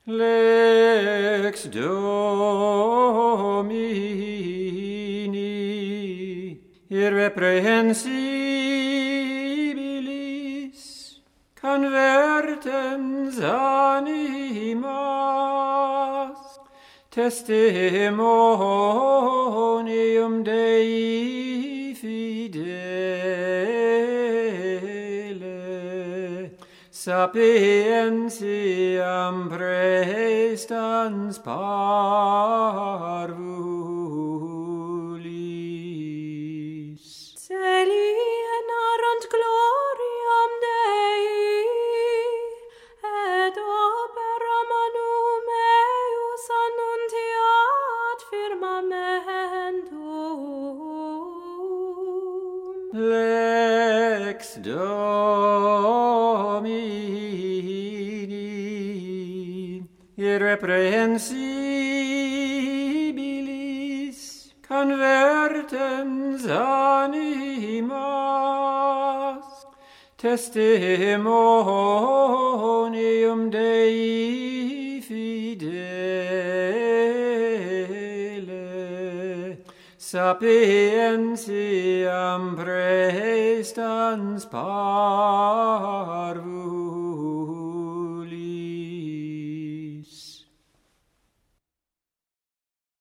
Lex Domini irreprehensibilis convertens animas testimonium Dei fidele sapientiam praestans parvulis Celi enarunt gloriam Dei et operam annum eius annuntiat firmamentum. Lex Domini irreprehensibilis convertens animas testimonium Dei fidele sapientiam praestans parvulis